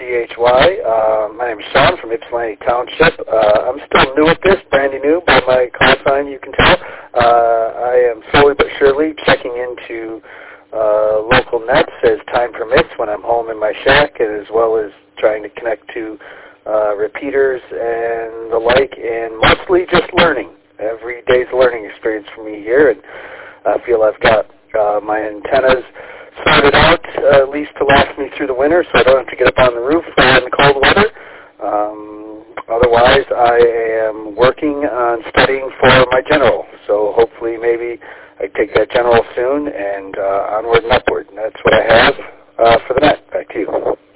WGHY. My name is Sean from Ypsilanti Township. I'm still new at this, brandy new by my call sign, you can tell. I am slowly but surely checking into local nets as time permits when I'm home in my shack, as well as trying to connect to repeaters and the like, and mostly just learning. Every day's a learning experience for me here, and I feel I've got my antennas sorted out, at least to last me through the winter, so I don't have to get up on the roof in the cold weather. Otherwise, I am working on studying for my general, so hopefully maybe I take that general soon, and onward and upward. And that's what I have for the net. Back to you.